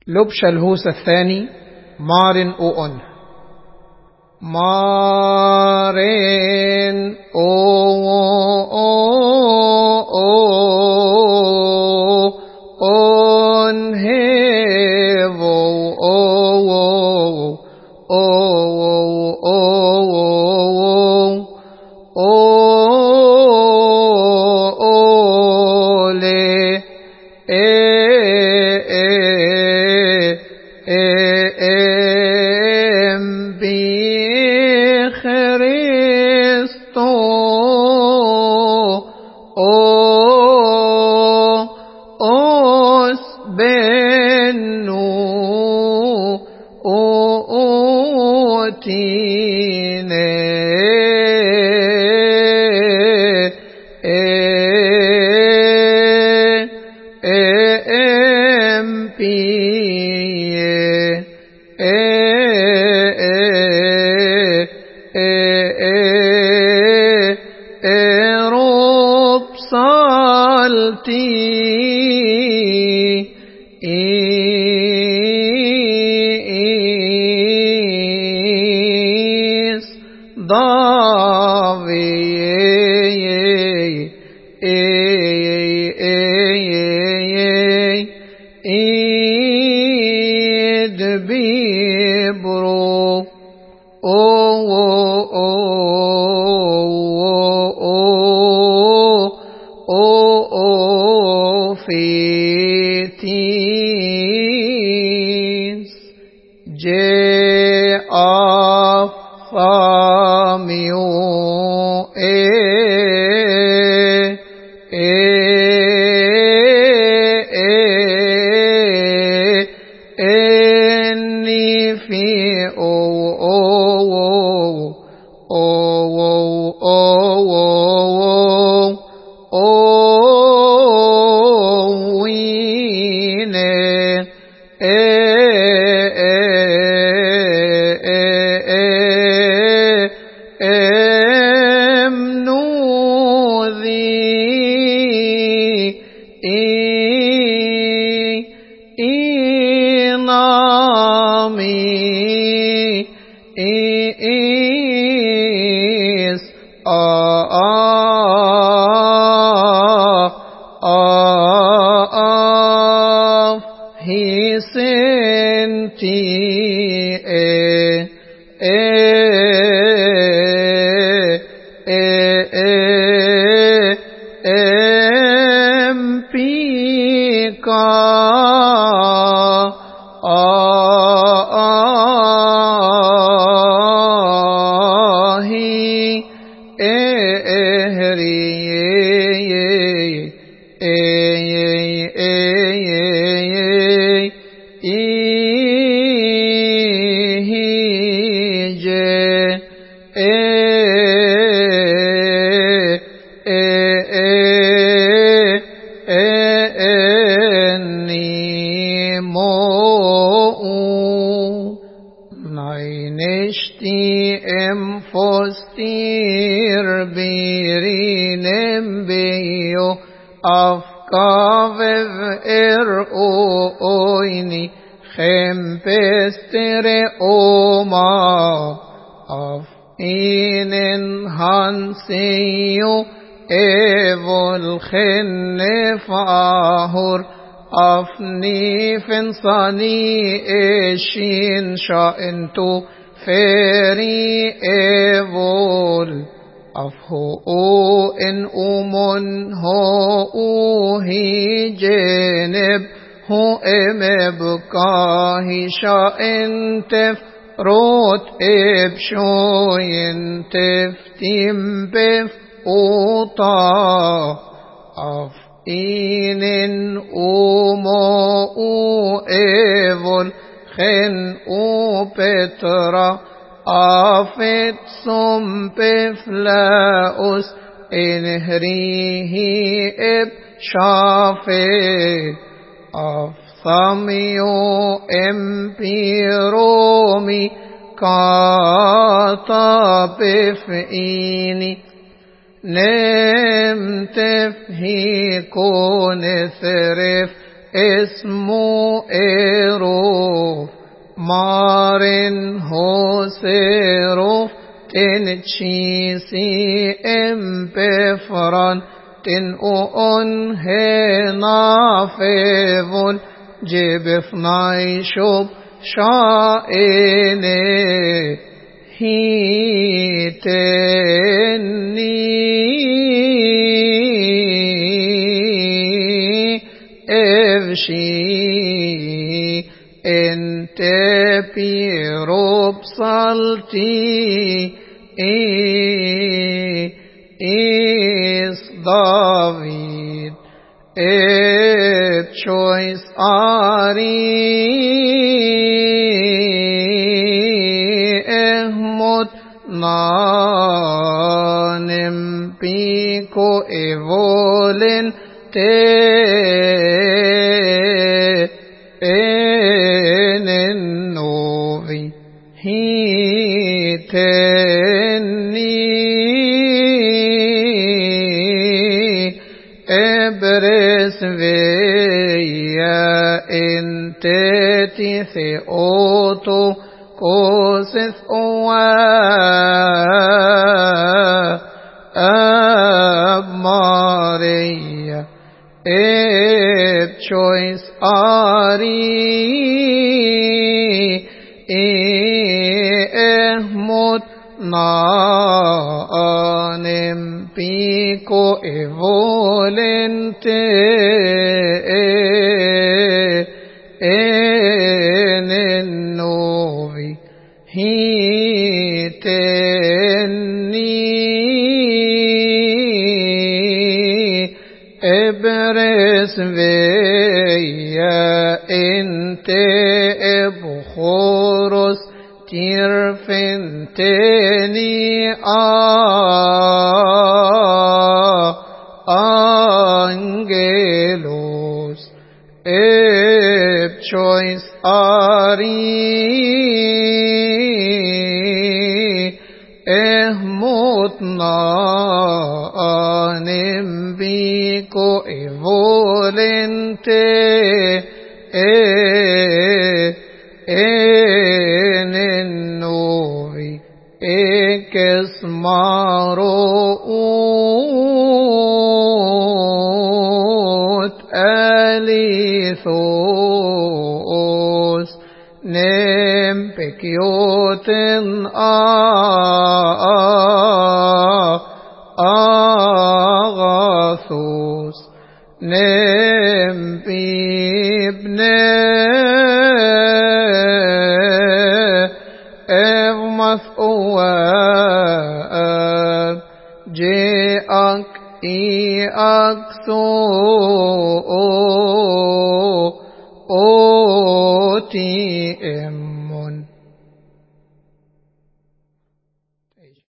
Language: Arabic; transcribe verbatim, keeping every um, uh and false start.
لبش الهوس الثاني مارن أون مارن أو أون هيفو أو أولي ام بخريستو اوس بنو اوتيني ام روب صالتي إيس ضاوي إيد بيبرو أو أو فيتيس جاء فاميو إني في أو أو أو أو أو وينه إنامي إيس آه آه هي سنتي ام بيكا آهي إهري إيهيجي إني مو نينشتي ام فستير بيرينم بيو أفكافف إرؤويني خمبستر أوما أفإنن هانسيو إيفول خنف آهور أفنيف صني إشين شائنتو فيري إيفول أفهو إن أمون هو هي جنب هو إمبكاهي شائنتف روت إبشوين تفتيم بف أوطا أف إنن أمو إيفول خن أو بترا أفت سم بفلاؤس إنهريه إب شافي أفثميو إمبيرومي كاتا بفئيني نمت في كون ثرف اسمه إيرو Maren hoseruf ten chisi empefran ten on henafevol jebefnai shob shaene hiteni evshi ente pirob salti is David et choice ari ehmot nanem pico evolen te enen novi hiteni ebres veia enteti theoto koses oa abmareia et choice ari ehmot nanem pico evolente enen novi hiteni ebres veia ente ebchoros tirfenteni a angelos eb choice ari ehmot nanem bico evolente enen novi ekes maro ut alithos nem pekioten a agathos nem pibne evmas oab jeak iakso otiem